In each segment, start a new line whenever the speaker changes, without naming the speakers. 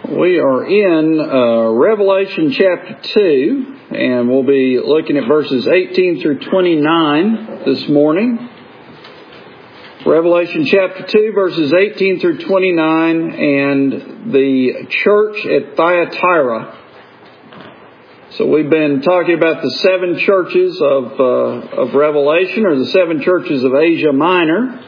We are in Revelation chapter 2, and we'll be looking at verses 18 through 29 this morning. Revelation chapter 2, verses 18 through 29, and the church at Thyatira. So we've been talking about the seven churches of Revelation, or the seven churches of Asia Minor.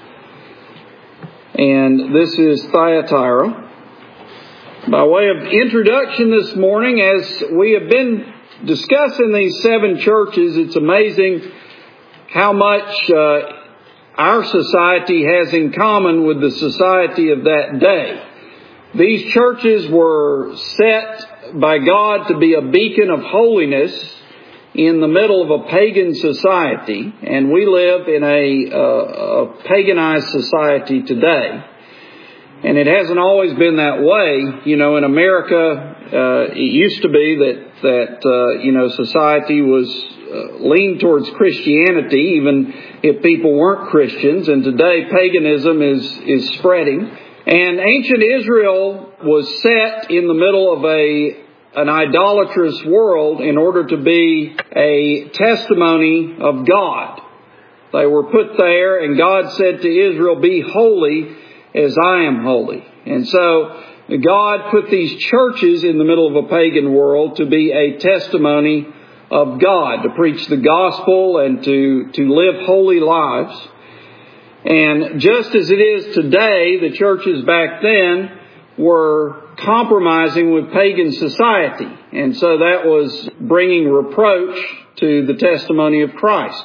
And this is Thyatira. By way of introduction this morning, as we have been discussing these seven churches, it's amazing how much our society has in common with the society of that day. These churches were set by God to be a beacon of holiness in the middle of a pagan society, and we live in a paganized society today. And it hasn't always been that way. You know, in America, it used to be that society was leaned towards Christianity, even if people weren't Christians. And today, paganism is spreading. And ancient Israel was set in the middle of an idolatrous world in order to be a testimony of God. They were put there, and God said to Israel, "Be holy as I am holy." And so God put these churches in the middle of a pagan world to be a testimony of God, to preach the gospel and to live holy lives. And just as it is today, the churches back then were compromising with pagan society. And so that was bringing reproach to the testimony of Christ.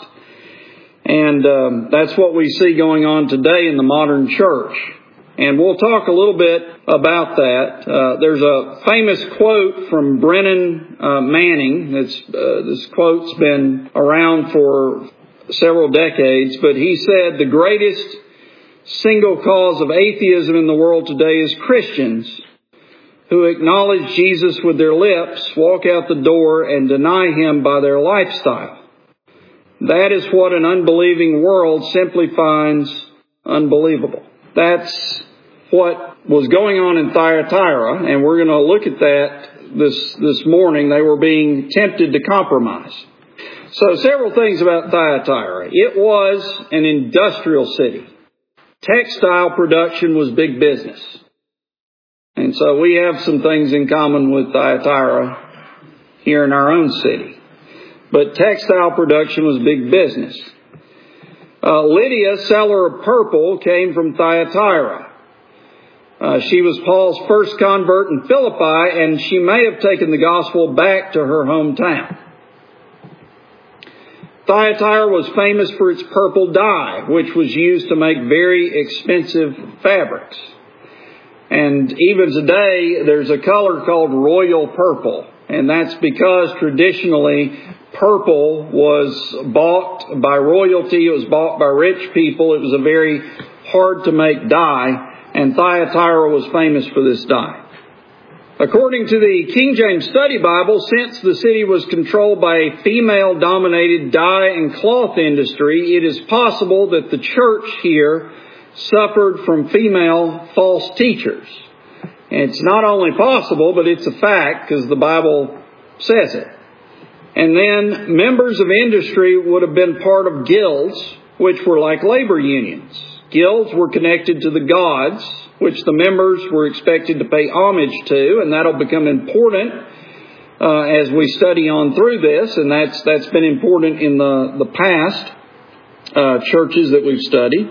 And that's what we see going on today in the modern church. And we'll talk a little bit about that. There's a famous quote from Brennan Manning. This quote's been around for several decades, but he said, "The greatest single cause of atheism in the world today is Christians who acknowledge Jesus with their lips, walk out the door, and deny Him by their lifestyle. That is what an unbelieving world simply finds unbelievable." That's what was going on in Thyatira, and we're going to look at that this morning. They were being tempted to compromise. So several things about Thyatira. It was an industrial city. Textile production was big business. And so we have some things in common with Thyatira here in our own city. But textile production was big business. Lydia, seller of purple, came from Thyatira. She was Paul's first convert in Philippi, and she may have taken the gospel back to her hometown. Thyatira was famous for its purple dye, which was used to make very expensive fabrics. And even today, there's a color called royal purple. And that's because traditionally, purple was bought by royalty. It was bought by rich people. It was a very hard to make dye. And Thyatira was famous for this dye. According to the King James Study Bible, since the city was controlled by a female-dominated dye and cloth industry, it is possible that the church here suffered from female false teachers. And it's not only possible, but it's a fact because the Bible says it. And then members of industry would have been part of guilds, which were like labor unions. Guilds were connected to the gods, which the members were expected to pay homage to, and that'll become important as we study on through this, and that's been important in the past churches that we've studied.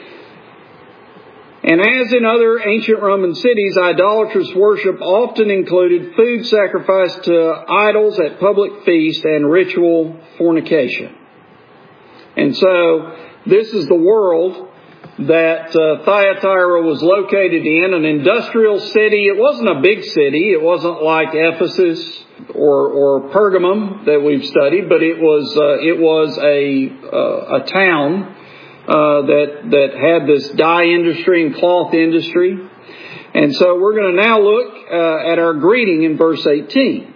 And as in other ancient Roman cities, idolatrous worship often included food sacrificed to idols at public feasts and ritual fornication. And so this is the world that Thyatira was located in, an industrial city. It wasn't a big city. It wasn't like Ephesus or Pergamum that we've studied, but it was a town that had this dye industry and cloth industry. And so we're going to now look at our greeting in verse 18.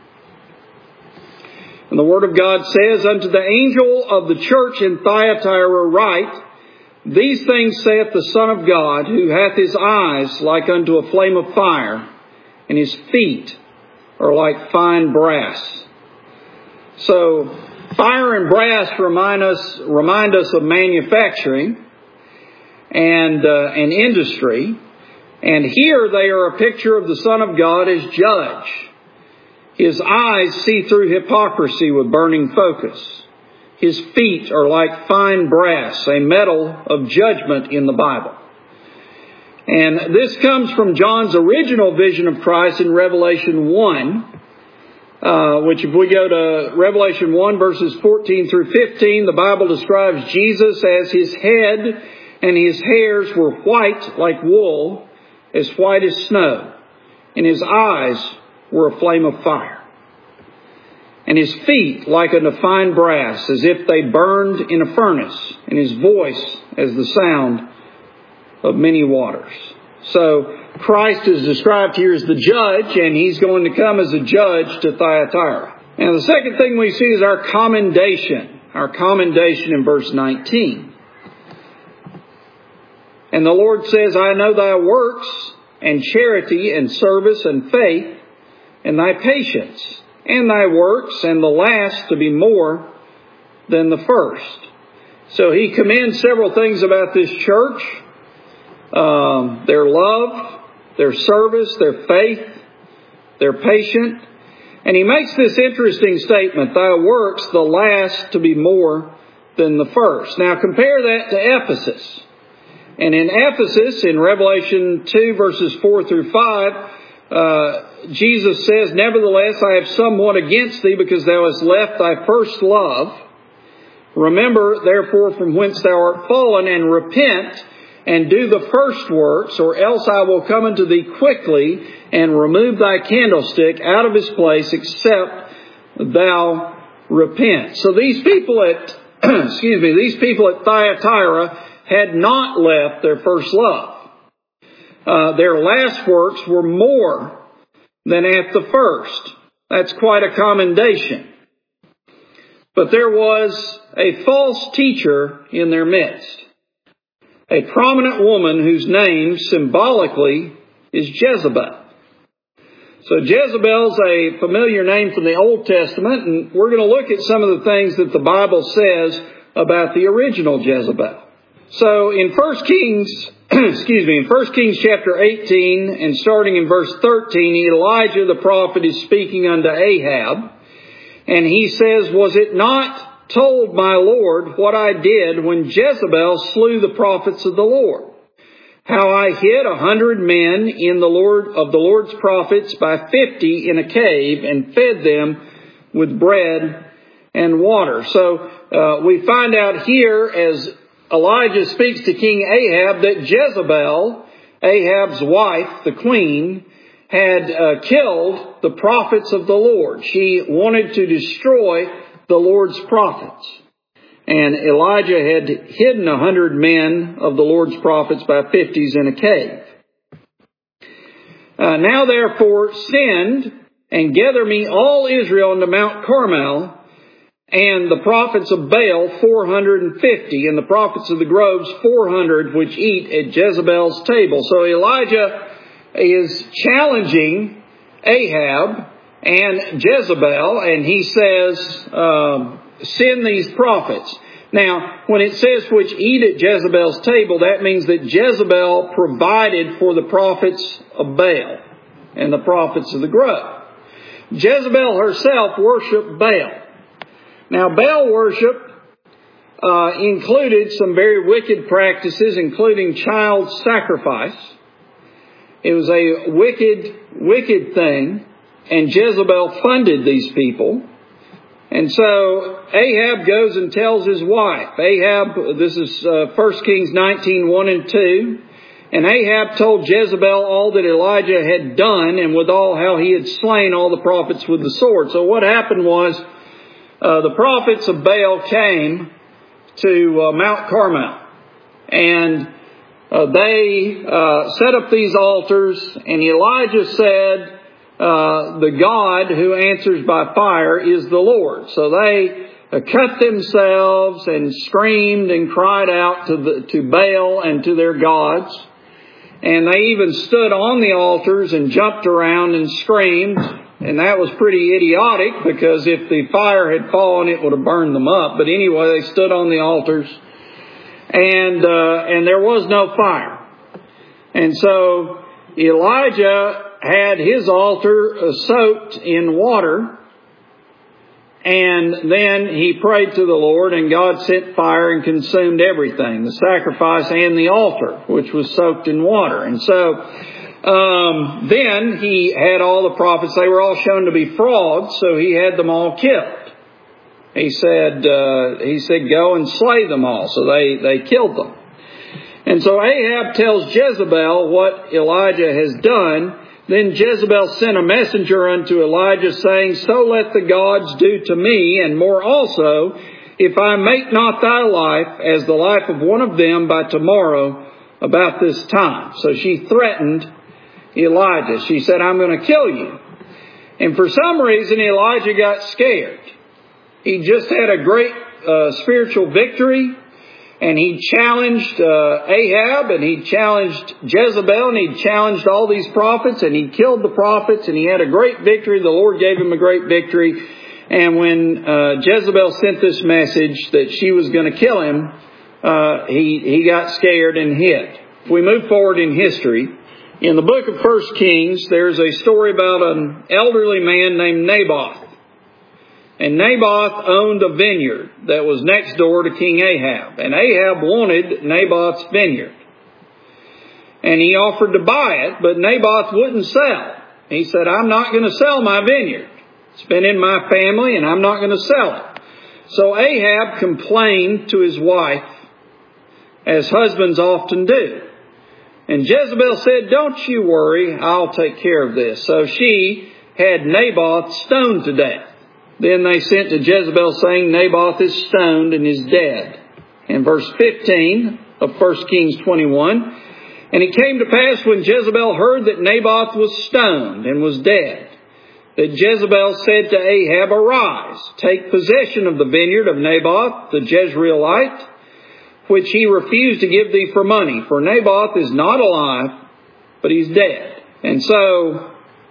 And the Word of God says, "Unto the angel of the church in Thyatira write, These things saith the Son of God, who hath his eyes like unto a flame of fire, and his feet are like fine brass. So fire and brass remind us of manufacturing and industry. And here they are a picture of the Son of God as judge. His eyes see through hypocrisy with burning focus. His feet are like fine brass, a metal of judgment in the Bible. And this comes from John's original vision of Christ in Revelation 1, which if we go to Revelation 1 verses 14 through 15, the Bible describes Jesus as his head and his hairs were white like wool, as white as snow, and his eyes were a flame of fire, and his feet like unto fine brass, as if they burned in a furnace, and his voice as the sound of many waters. So Christ is described here as the judge, and he's going to come as a judge to Thyatira. Now the second thing we see is our commendation in verse 19. And the Lord says, I know thy works, and charity, and service, and faith, and thy patience, and thy works, and the last to be more than the first. So he commends several things about this church. Their love, their service, their faith, their patience. And he makes this interesting statement, thy works, the last to be more than the first. Now compare that to Ephesus. And in Ephesus, in Revelation 2 verses 4 through 5, Jesus says, nevertheless, I have somewhat against thee, because thou hast left thy first love. Remember, therefore, from whence thou art fallen, and repent, and do the first works, or else I will come unto thee quickly, and remove thy candlestick out of his place, except thou repent. So these people at Thyatira had not left their first love. Their last works were more than at the first. That's quite a commendation. But there was a false teacher in their midst. A prominent woman whose name symbolically is Jezebel. So Jezebel's a familiar name from the Old Testament, and we're going to look at some of the things that the Bible says about the original Jezebel. So in 1 Kings chapter 18 and starting in verse 13, Elijah the prophet is speaking unto Ahab, and he says, was it not told my Lord what I did when Jezebel slew the prophets of the Lord? How I hid 100 men of the Lord's prophets by 50 in a cave, and fed them with bread and water. So we find out here, as Elijah speaks to King Ahab, that Jezebel, Ahab's wife, the queen, had killed the prophets of the Lord. She wanted to destroy the Lord's prophets. And Elijah had hidden 100 men of the Lord's prophets by 50s in a cave. Now therefore send and gather me all Israel unto Mount Carmel, and the prophets of Baal 450, and the prophets of the groves 400, which eat at Jezebel's table. So Elijah is challenging Ahab and Jezebel, and he says, send these prophets. Now, when it says which eat at Jezebel's table, that means that Jezebel provided for the prophets of Baal and the prophets of the grove. Jezebel herself worshipped Baal. Now, Baal worship included some very wicked practices, including child sacrifice. It was a wicked thing, and Jezebel funded these people. And so Ahab goes and tells his wife. Ahab, this is 1 Kings 19, 1 and 2. And Ahab told Jezebel all that Elijah had done, and withal how he had slain all the prophets with the sword. So what happened was, the prophets of Baal came to Mount Carmel, and they set up these altars, and Elijah said, the God who answers by fire is the Lord. So they cut themselves and screamed and cried out to Baal and to their gods. And they even stood on the altars and jumped around and screamed. And that was pretty idiotic, because if the fire had fallen, it would have burned them up. But anyway, they stood on the altars, and there was no fire. And so Elijah had his altar soaked in water, and then he prayed to the Lord, and God sent fire and consumed everything, the sacrifice and the altar, which was soaked in water. And so then he had all the prophets. They were all shown to be frauds, so he had them all killed. He said, go and slay them all. So they killed them. And so Ahab tells Jezebel what Elijah has done. Then Jezebel sent a messenger unto Elijah, saying, so let the gods do to me, and more also, if I make not thy life as the life of one of them by tomorrow about this time. So she threatened Elijah. She said, I'm going to kill you. And for some reason, Elijah got scared. He just had a great spiritual victory. And he challenged Ahab, and he challenged Jezebel, and he challenged all these prophets, and he killed the prophets, and he had a great victory. The Lord gave him a great victory. And when Jezebel sent this message that she was going to kill him, he got scared and hid. If we move forward in history, in the book of 1 Kings, there's a story about an elderly man named Naboth. And Naboth owned a vineyard that was next door to King Ahab. And Ahab wanted Naboth's vineyard. And he offered to buy it, but Naboth wouldn't sell. He said, I'm not going to sell my vineyard. It's been in my family, and I'm not going to sell it. So Ahab complained to his wife, as husbands often do. And Jezebel said, don't you worry, I'll take care of this. So she had Naboth stoned to death. Then they sent to Jezebel, saying, Naboth is stoned and is dead. In verse 15 of 1 Kings 21, and it came to pass when Jezebel heard that Naboth was stoned and was dead, that Jezebel said to Ahab, arise, take possession of the vineyard of Naboth the Jezreelite, which he refused to give thee for money. For Naboth is not alive, but he's dead. And so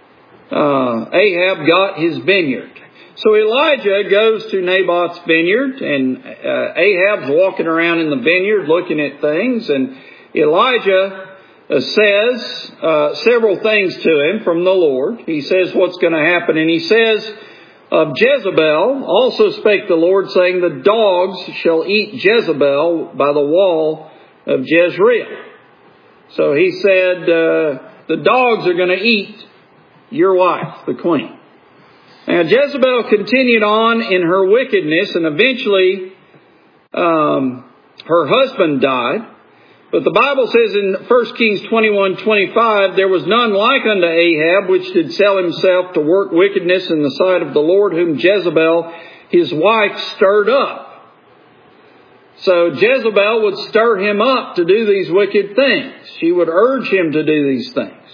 Ahab got his vineyard. So Elijah goes to Naboth's vineyard, and Ahab's walking around in the vineyard looking at things, and Elijah says several things to him from the Lord. He says what's going to happen, and he says, of Jezebel also spake the Lord, saying, the dogs shall eat Jezebel by the wall of Jezreel. So he said, the dogs are going to eat your wife, the queen. Now Jezebel continued on in her wickedness, and eventually her husband died. But the Bible says in 1 Kings 21:25, there was none like unto Ahab, which did sell himself to work wickedness in the sight of the Lord, whom Jezebel his wife stirred up. So Jezebel would stir him up to do these wicked things. She would urge him to do these things.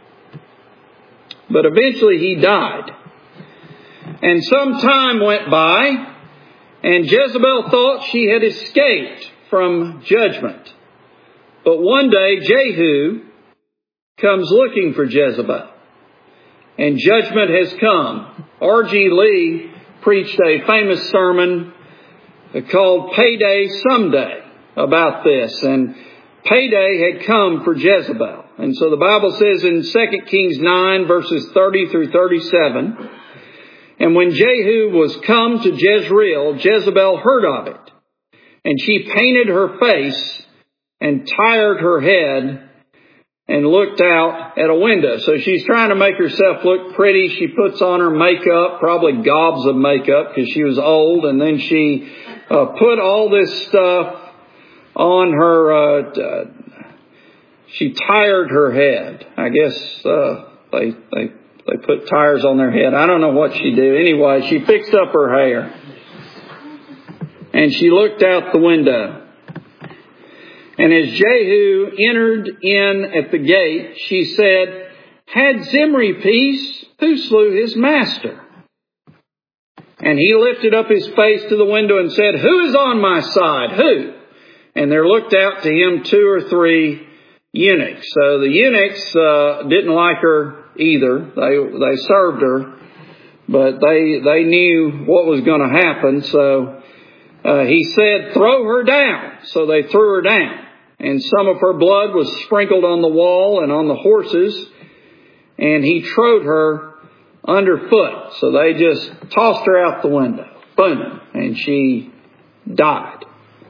But eventually he died. And some time went by, and Jezebel thought she had escaped from judgment. But one day Jehu comes looking for Jezebel, and judgment has come. R.G. Lee preached a famous sermon called Payday Someday about this, and payday had come for Jezebel. And so the Bible says in 2 Kings 9 verses 30 through 37, and when Jehu was come to Jezreel, Jezebel heard of it, and she painted her face and tired her head and looked out at a window. So she's trying to make herself look pretty. She puts on her makeup, probably gobs of makeup because she was old. And then she put all this stuff on her. She tired her head. I guess they put tires on their head. I don't know what she did. Anyway, she fixed up her hair. And she looked out the window. And as Jehu entered in at the gate, she said, had Zimri peace? Who slew his master? And he lifted up his face to the window and said, who is on my side? Who? And there looked out to him 2 or 3 eunuchs. So the eunuchs didn't like her either. They served her, but they knew what was going to happen. So he said, "Throw her down." So they threw her down. And some of her blood was sprinkled on the wall and on the horses. And he trode her underfoot. So they just tossed her out the window. Boom. And she died.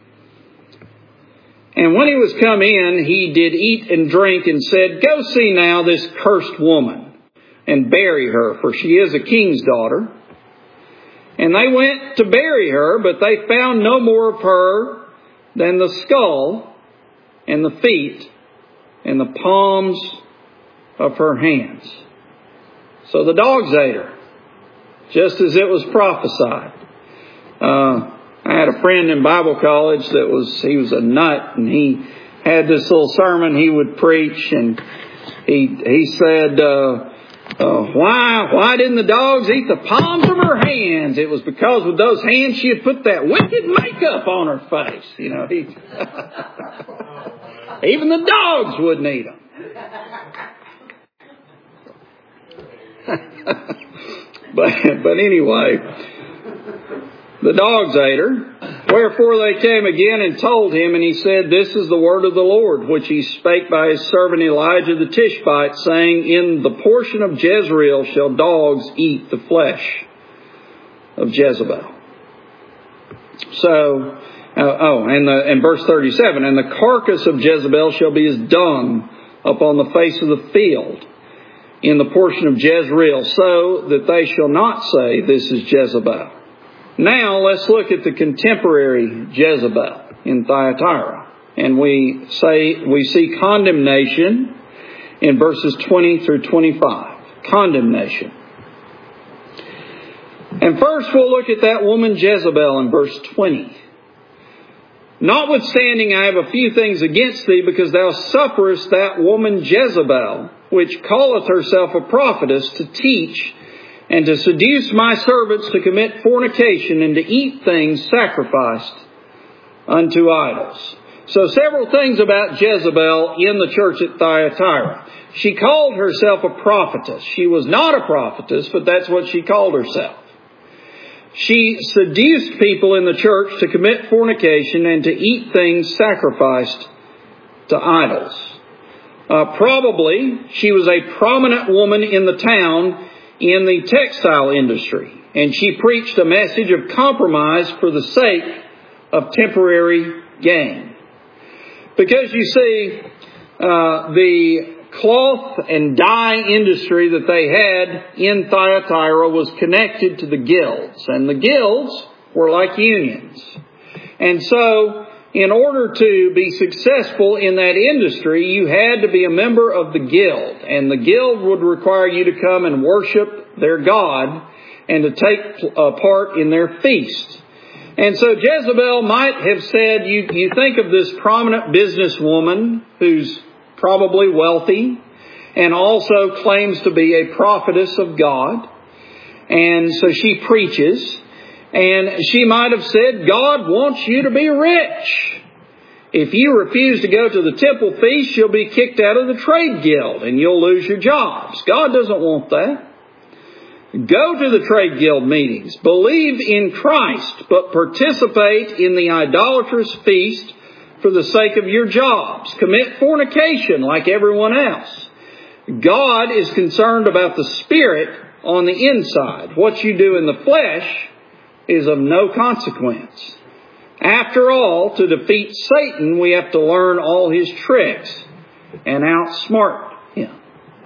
And when he was come in, he did eat and drink and said, "Go see now this cursed woman and bury her, for she is a king's daughter." And they went to bury her, but they found no more of her than the skull and the feet and the palms of her hands. So the dogs ate her, just as it was prophesied. I had a friend in Bible college he was a nut, and he had this little sermon he would preach, and he said, why didn't the dogs eat the palms of her hands? It was because with those hands she had put that wicked makeup on her face. You know, even the dogs wouldn't eat them. But anyway, the dogs ate her. Wherefore they came again and told him, and he said, "This is the word of the Lord, which he spake by his servant Elijah the Tishbite, saying, In the portion of Jezreel shall dogs eat the flesh of Jezebel." So, and verse 37, "And the carcass of Jezebel shall be as dung upon the face of the field in the portion of Jezreel, so that they shall not say, This is Jezebel." Now let's look at the contemporary Jezebel in Thyatira. And we see condemnation in verses 20 through 25. Condemnation. And first we'll look at that woman Jezebel in verse 20. "Notwithstanding, I have a few things against thee, because thou sufferest that woman Jezebel, which calleth herself a prophetess, to teach and to seduce my servants to commit fornication and to eat things sacrificed unto idols." So several things about Jezebel in the church at Thyatira. She called herself a prophetess. She was not a prophetess, but that's what she called herself. She seduced people in the church to commit fornication and to eat things sacrificed to idols. Probably she was a prominent woman in the town in the textile industry, and she preached a message of compromise for the sake of temporary gain. Because you see, the cloth and dye industry that they had in Thyatira was connected to the guilds, and the guilds were like unions. And so, in order to be successful in that industry, you had to be a member of the guild. And the guild would require you to come and worship their god and to take part in their feast. And so Jezebel might have said, you think of this prominent businesswoman who's probably wealthy and also claims to be a prophetess of God. And so she preaches. And she might have said, God wants you to be rich. If you refuse to go to the temple feast, you'll be kicked out of the trade guild and you'll lose your jobs. God doesn't want that. Go to the trade guild meetings. Believe in Christ, but participate in the idolatrous feast for the sake of your jobs. Commit fornication like everyone else. God is concerned about the spirit on the inside. What you do in the flesh is of no consequence. After all, to defeat Satan, we have to learn all his tricks and outsmart him.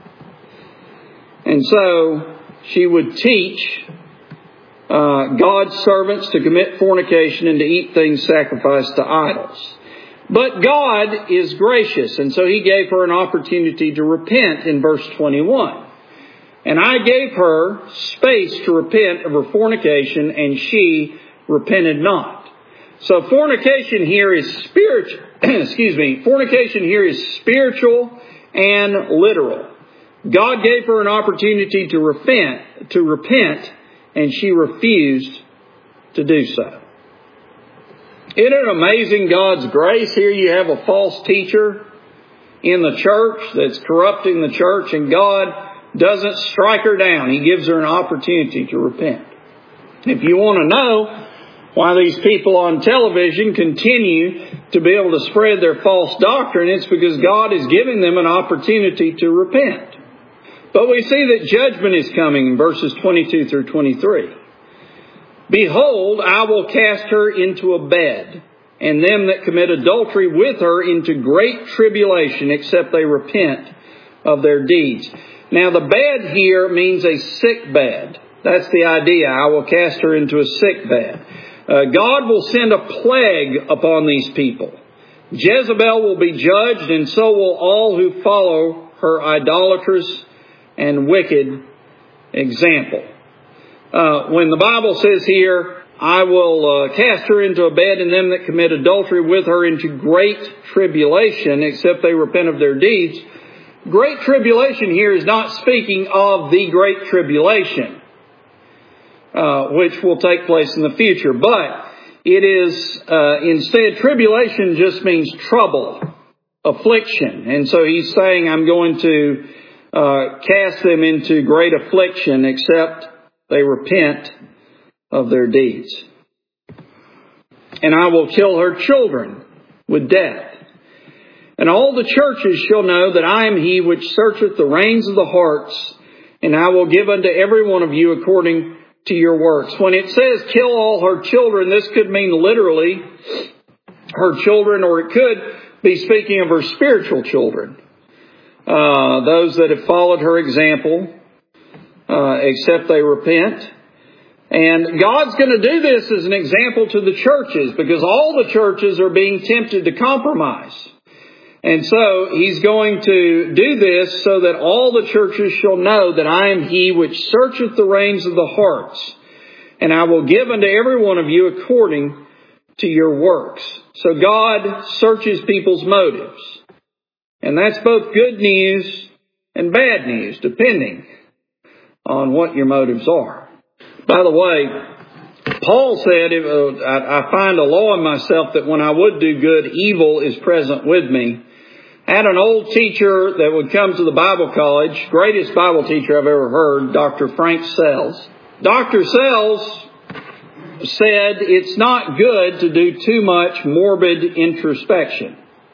And so she would teach God's servants to commit fornication and to eat things sacrificed to idols. But God is gracious, and so he gave her an opportunity to repent in verse 21. "And I gave her space to repent of her fornication, and she repented not." So fornication here is spiritual. Fornication here is spiritual and literal. God gave her an opportunity to repent, and she refused to do so. Isn't it amazing God's grace? Here you have a false teacher in the church that's corrupting the church, and God doesn't strike her down. He gives her an opportunity to repent. If you want to know why these people on television continue to be able to spread their false doctrine, it's because God is giving them an opportunity to repent. But we see that judgment is coming in verses 22 through 23. Behold, I will cast her into a bed, and them that commit adultery with her into great tribulation, except they repent of their deeds. Now the bed here means a sick bed. That's the idea. I will cast her into a sick bed. God will send a plague upon these people. Jezebel will be judged, and so will all who follow her idolatrous and wicked example. When the Bible says here, I will cast her into a bed, and them that commit adultery with her into great tribulation, except they repent of their deeds. Great tribulation here is not speaking of the great tribulation, which will take place in the future. But it is, instead, tribulation just means trouble, affliction. And so he's saying, I'm going to cast them into great affliction, except they repent of their deeds. And I will kill her children with death. And all the churches shall know that I am he which searcheth the reins of the hearts, and I will give unto every one of you according to your works. When it says kill all her children, this could mean literally her children, or it could be speaking of her spiritual children. Those that have followed her example, except they repent. And God's going to do this as an example to the churches, because all the churches are being tempted to compromise. And so He's going to do this so that all the churches shall know that I am He which searcheth the reins of the hearts, and I will give unto every one of you according to your works. So God searches people's motives. And that's both good news and bad news, depending on what your motives are. By the way, Paul said, I find a law in myself that when I would do good, evil is present with me. I had an old teacher that would come to the Bible college, greatest Bible teacher I've ever heard, Dr. Frank Sells. Dr. Sells said it's not good to do too much morbid introspection.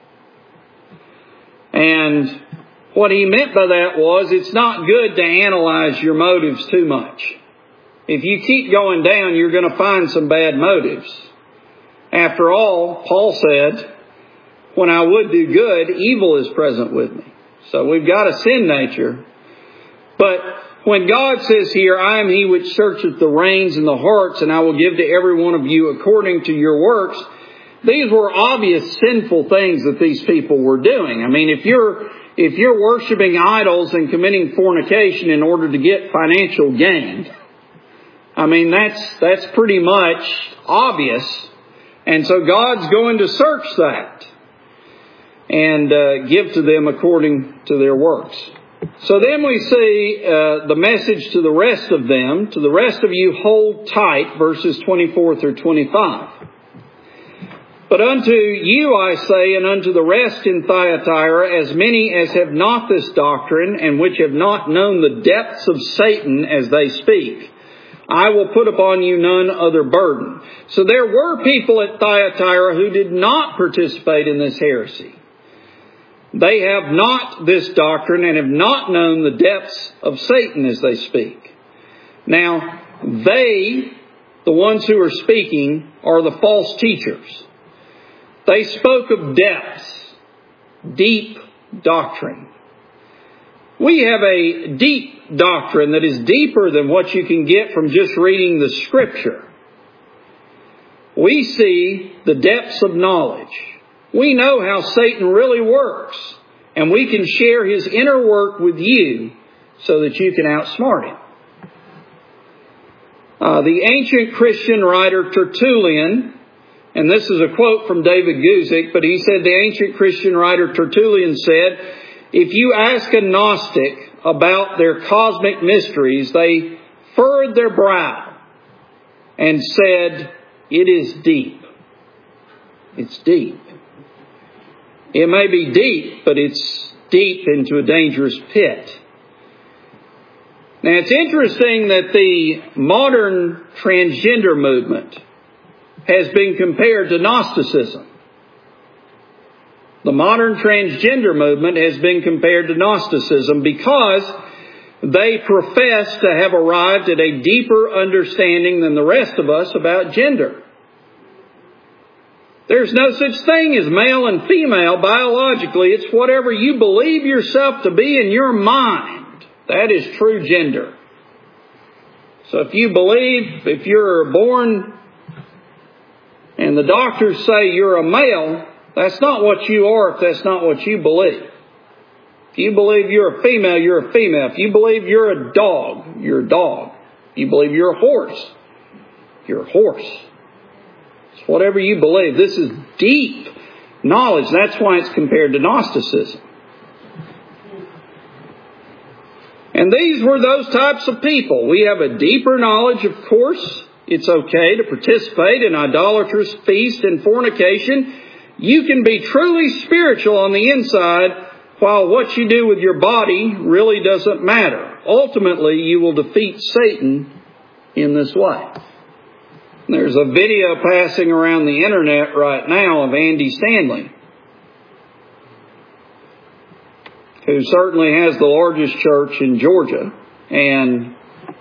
And what he meant by that was it's not good to analyze your motives too much. If you keep going down, you're going to find some bad motives. After all, Paul said, when I would do good, evil is present with me. So we've got a sin nature. But when God says here, I am He which searcheth the reins and the hearts, and I will give to every one of you according to your works, these were obvious sinful things that these people were doing. I mean, if you're worshiping idols and committing fornication in order to get financial gain, I mean, that's pretty much obvious. And so God's going to search that and give to them according to their works. So then we see the message to the rest of them. To the rest of you, hold tight, verses 24 through 25. But unto you I say, and unto the rest in Thyatira, as many as have not this doctrine, and which have not known the depths of Satan as they speak, I will put upon you none other burden. So there were people at Thyatira who did not participate in this heresy. They have not this doctrine and have not known the depths of Satan as they speak. Now, they, the ones who are speaking, are the false teachers. They spoke of depths, deep doctrine. We have a deep doctrine that is deeper than what you can get from just reading the Scripture. We see the depths of knowledge. We know how Satan really works, and we can share his inner work with you so that you can outsmart him. The ancient Christian writer Tertullian, and this is a quote from David Guzik, but he said, the ancient Christian writer Tertullian said, if you ask a Gnostic about their cosmic mysteries, they furrowed their brow and said, it is deep. It's deep. It may be deep, but it's deep into a dangerous pit. Now, it's interesting that the modern transgender movement has been compared to Gnosticism. The modern transgender movement has been compared to Gnosticism because they profess to have arrived at a deeper understanding than the rest of us about gender. There's no such thing as male and female biologically. It's whatever you believe yourself to be in your mind. That is true gender. So if you believe, if you're born and the doctors say you're a male, that's not what you are if that's not what you believe. If you believe you're a female, you're a female. If you believe you're a dog, you're a dog. If you believe you're a horse, you're a horse. It's whatever you believe. This is deep knowledge. That's why it's compared to Gnosticism. And these were those types of people. We have a deeper knowledge, of course. It's okay to participate in idolatrous feast and fornication. You can be truly spiritual on the inside, while what you do with your body really doesn't matter. Ultimately, you will defeat Satan in this way. There's a video passing around the internet right now of Andy Stanley, who certainly has the largest church in Georgia. And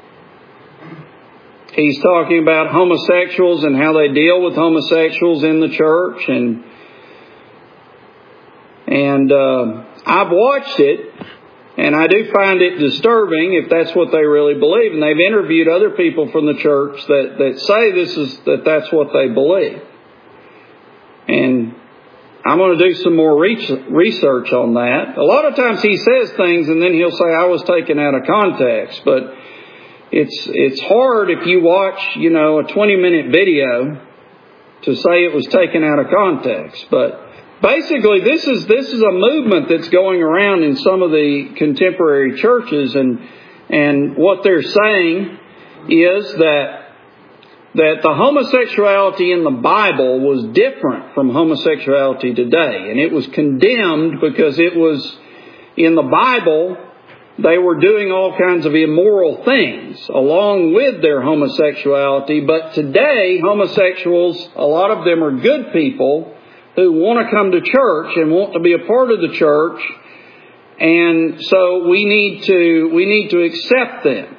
he's talking about homosexuals and how they deal with homosexuals in the church. And I've watched it, and I do find it disturbing if that's what they really believe. And they've interviewed other people from the church that say that's what they believe. And I'm going to do some more research on that. A lot of times he says things and then he'll say, I was taken out of context. But it's hard if you watch, a 20-minute video to say it was taken out of context. But basically, this is a movement that's going around in some of the contemporary churches. And what they're saying is that the homosexuality in the Bible was different from homosexuality today. And it was condemned because it was, in the Bible, they were doing all kinds of immoral things along with their homosexuality. But today, homosexuals, a lot of them are good people who want to come to church and want to be a part of the church. And so we need to accept them.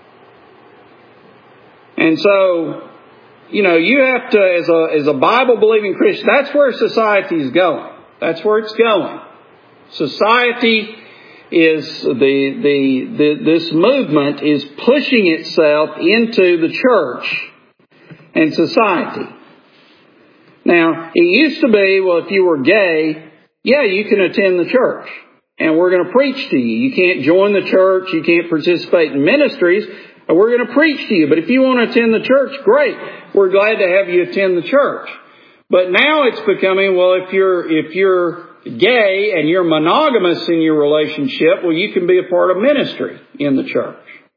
And so, you have to, as a Bible-believing Christian, that's where society is going. That's where it's going. Society is this movement is pushing itself into the church and society. Now, it used to be, well, if you were gay, yeah, you can attend the church. And we're going to preach to you. You can't join the church. You can't participate in ministries. We're going to preach to you. But if you want to attend the church, great. We're glad to have you attend the church. But now it's becoming, well, if you're gay and you're monogamous in your relationship, well, you can be a part of ministry in the church.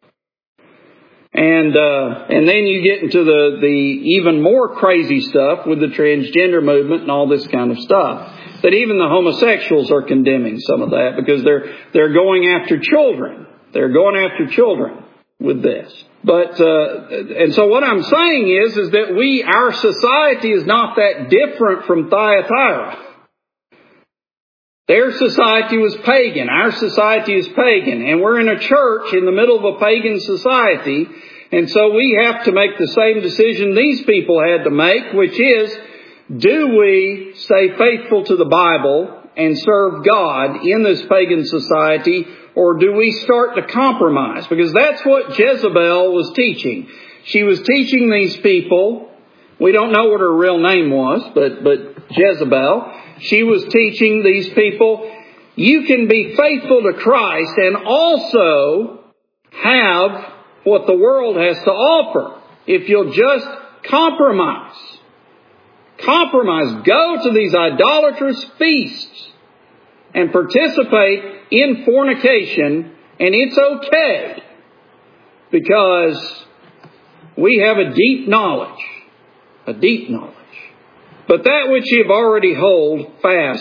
And then you get into the even more crazy stuff with the transgender movement and all this kind of stuff. That even the homosexuals are condemning some of that because they're going after children. They're going after children with this. But and so what I'm saying is that our society is not that different from Thyatira. Their society was pagan. Our society is pagan. And we're in a church in the middle of a pagan society. And so we have to make the same decision these people had to make, which is, do we stay faithful to the Bible and serve God in this pagan society, or do we start to compromise? Because that's what Jezebel was teaching. She was teaching these people, we don't know what her real name was, but Jezebel, she was teaching these people, you can be faithful to Christ and also have what the world has to offer if you'll just compromise. Compromise. Go to these idolatrous feasts and participate in fornication, and it's okay because we have a deep knowledge. A deep knowledge. But that which you've already hold fast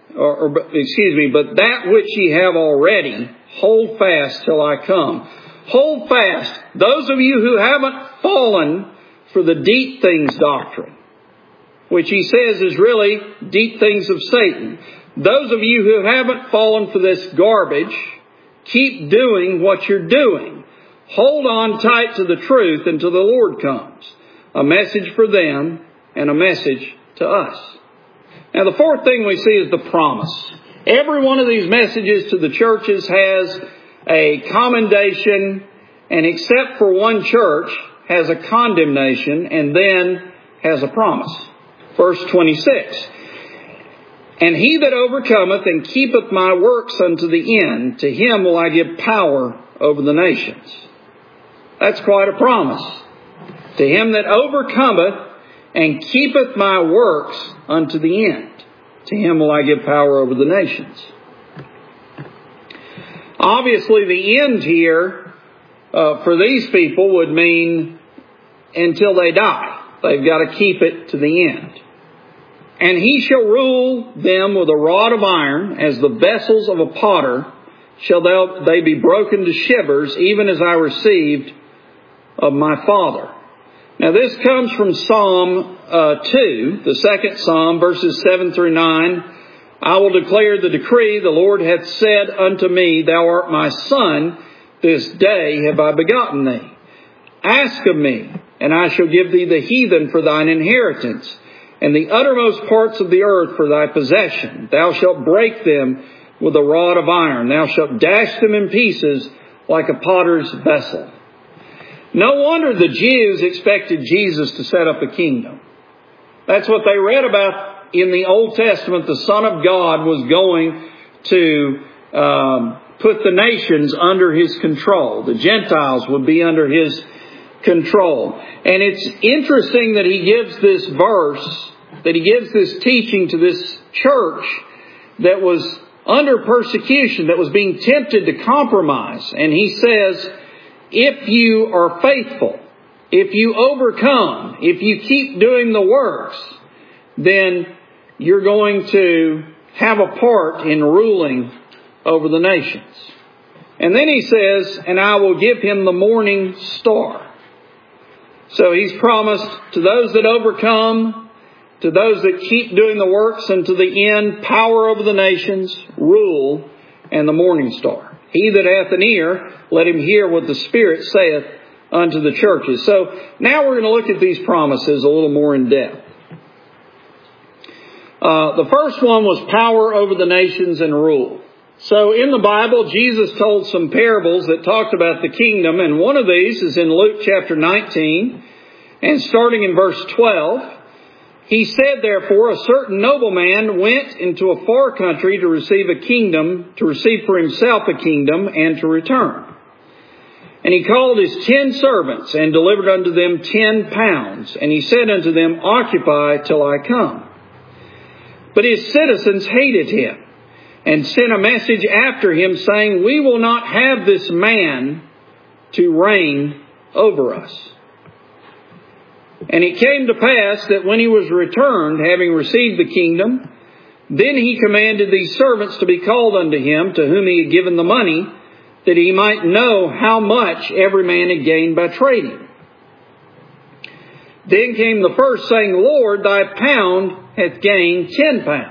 but that which ye have already, hold fast till I come. Hold fast, those of you who haven't fallen for the deep things doctrine, which he says is really deep things of Satan. Those of you who haven't fallen for this garbage, keep doing what you're doing. Hold on tight to the truth until the Lord comes. A message for them and a message to us. Now the fourth thing we see is the promise. Every one of these messages to the churches has a commendation, and except for one church, has a condemnation and then has a promise. Verse 26. And he that overcometh and keepeth my works unto the end, to him will I give power over the nations. That's quite a promise. To him that overcometh and keepeth my works unto the end, to him will I give power over the nations. Obviously, the end here for these people would mean until they die. They've got to keep it to the end. And he shall rule them with a rod of iron, as the vessels of a potter shall they be broken to shivers, even as I received of my Father. Now this comes from Psalm 2, the second Psalm, verses 7 through 9. I will declare the decree, the Lord hath said unto me, Thou art my son, this day have I begotten thee. Ask of me, and I shall give thee the heathen for thine inheritance, and the uttermost parts of the earth for thy possession. Thou shalt break them with a rod of iron. Thou shalt dash them in pieces like a potter's vessel. No wonder the Jews expected Jesus to set up a kingdom. That's what they read about in the Old Testament. The Son of God was going to put the nations under his control. The Gentiles would be under his control. And it's interesting that he gives this verse, that he gives this teaching to this church that was under persecution, that was being tempted to compromise. And he says, if you are faithful, if you overcome, if you keep doing the works, then you're going to have a part in ruling over the nations. And then he says, and I will give him the morning star. So he's promised to those that overcome, to those that keep doing the works, and to the end, power over the nations, rule, and the morning star. He that hath an ear, let him hear what the Spirit saith unto the churches. So now we're going to look at these promises a little more in depth. The first one was power over the nations and rule. So in the Bible, Jesus told some parables that talked about the kingdom, and one of these is in Luke chapter 19, and starting in verse 12. He said, therefore, a certain nobleman went into a far country to receive for himself a kingdom, and to return. And he called his 10 servants, and delivered unto them 10 pounds. And he said unto them, Occupy till I come. But his citizens hated him, and sent a message after him, saying, We will not have this man to reign over us. And it came to pass that when he was returned, having received the kingdom, then he commanded these servants to be called unto him, to whom he had given the money, that he might know how much every man had gained by trading. Then came the first, saying, Lord, thy pound hath gained 10 pounds.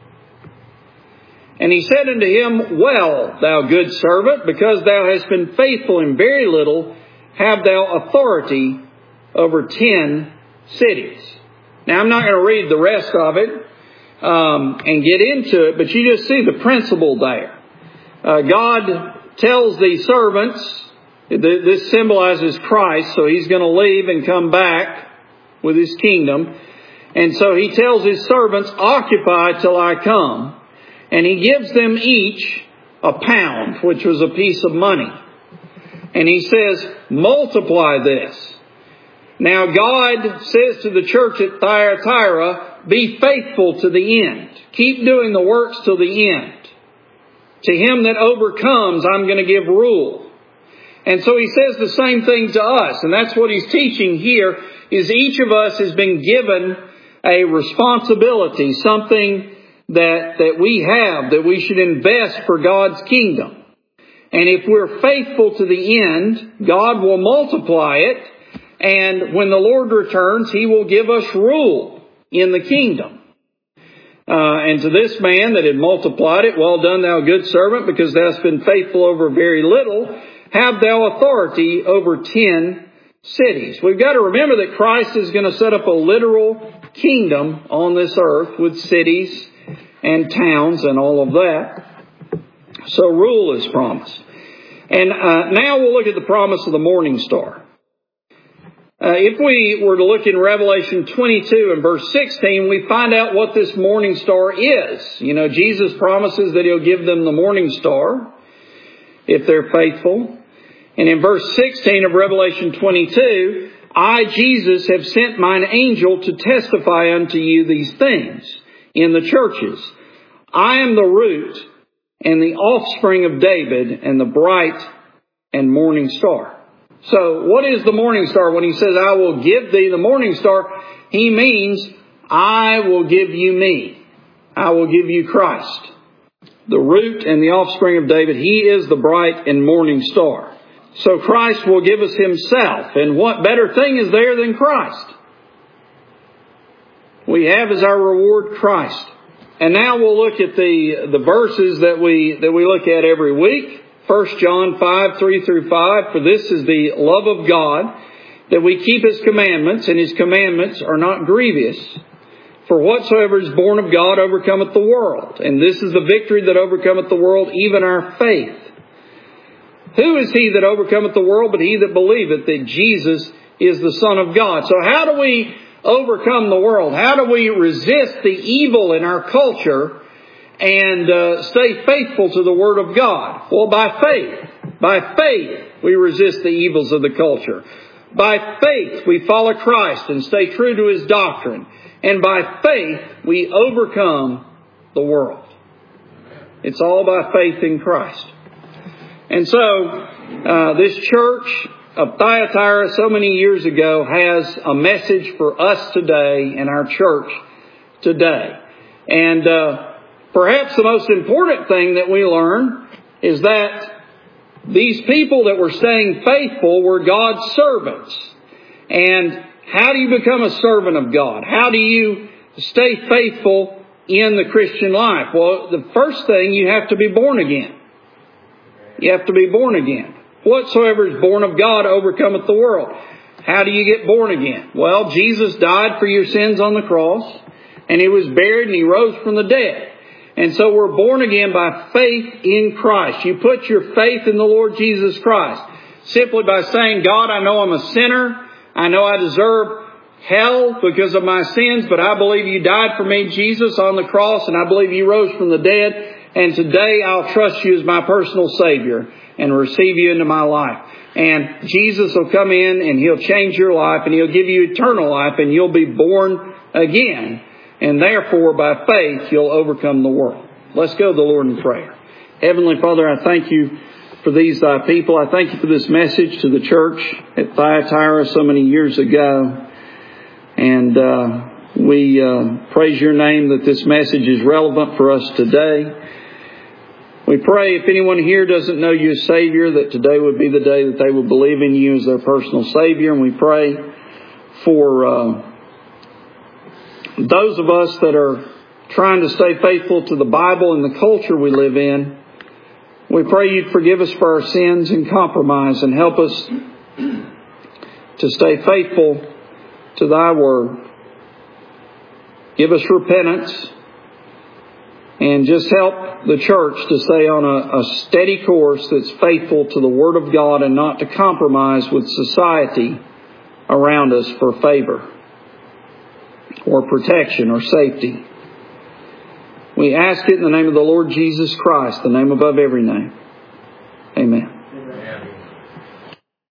And he said unto him, Well, thou good servant, because thou hast been faithful in very little, have thou authority over 10 cities. Now, I'm not going to read the rest of it and get into it, but you just see the principle there. God tells these servants, this symbolizes Christ, so he's going to leave and come back with his kingdom. And so he tells his servants, Occupy till I come. And he gives them each a pound, which was a piece of money. And he says, multiply this. Now God says to the church at Thyatira, be faithful to the end. Keep doing the works till the end. To him that overcomes, I'm going to give rule. And so he says the same thing to us. And that's what he's teaching here, is each of us has been given a responsibility, something that we have, that we should invest for God's kingdom. And if we're faithful to the end, God will multiply it. And when the Lord returns, He will give us rule in the kingdom. And to this man that had multiplied it, well done, thou good servant, because thou hast been faithful over very little, have thou authority over 10 cities. We've got to remember that Christ is going to set up a literal kingdom on this earth with cities and towns and all of that. So rule is promised. And now we'll look at the promise of the morning star. If we were to look in Revelation 22 and verse 16, we find out what this morning star is. You know, Jesus promises that He'll give them the morning star if they're faithful. And in verse 16 of Revelation 22, I, Jesus, have sent mine angel to testify unto you these things in the churches. I am the root and the offspring of David and the bright and morning star. So what is the morning star? When He says, I will give thee the morning star, He means, I will give you me. I will give you Christ. The root and the offspring of David, He is the bright and morning star. So Christ will give us Himself. And what better thing is there than Christ? We have as our reward Christ. And now we'll look at the verses that we look at every week. 1 John 5, 3 through 5. For this is the love of God, that we keep His commandments, and His commandments are not grievous. For whatsoever is born of God overcometh the world. And this is the victory that overcometh the world, even our faith. Who is he that overcometh the world but he that believeth that Jesus is the Son of God? So how do we overcome the world? How do we resist the evil in our culture and stay faithful to the Word of God? Well, by faith. By faith we resist the evils of the culture. By faith we follow Christ and stay true to His doctrine. And by faith we overcome the world. It's all by faith in Christ. And so, this church of Thyatira so many years ago has a message for us today in our church today. And perhaps the most important thing that we learn is that these people that were staying faithful were God's servants. And how do you become a servant of God? How do you stay faithful in the Christian life? Well, the first thing, you have to be born again. You have to be born again. Whatsoever is born of God overcometh the world. How do you get born again? Well, Jesus died for your sins on the cross, and He was buried and He rose from the dead. And so we're born again by faith in Christ. You put your faith in the Lord Jesus Christ. Simply by saying, God, I know I'm a sinner. I know I deserve hell because of my sins, but I believe You died for me, Jesus, on the cross, and I believe You rose from the dead. And today I'll trust You as my personal Savior and receive You into my life. And Jesus will come in and He'll change your life and He'll give you eternal life and you'll be born again. And therefore, by faith, you'll overcome the world. Let's go to the Lord in prayer. Heavenly Father, I thank You for these Thy people. I thank You for this message to the church at Thyatira so many years ago. And we praise Your name that this message is relevant for us today. We pray if anyone here doesn't know You as Savior, that today would be the day that they would believe in You as their personal Savior. And we pray for those of us that are trying to stay faithful to the Bible and the culture we live in. We pray You'd forgive us for our sins and compromise and help us to stay faithful to Thy Word. Give us repentance. And just help the church to stay on a steady course that's faithful to the Word of God and not to compromise with society around us for favor or protection or safety. We ask it in the name of the Lord Jesus Christ, the name above every name.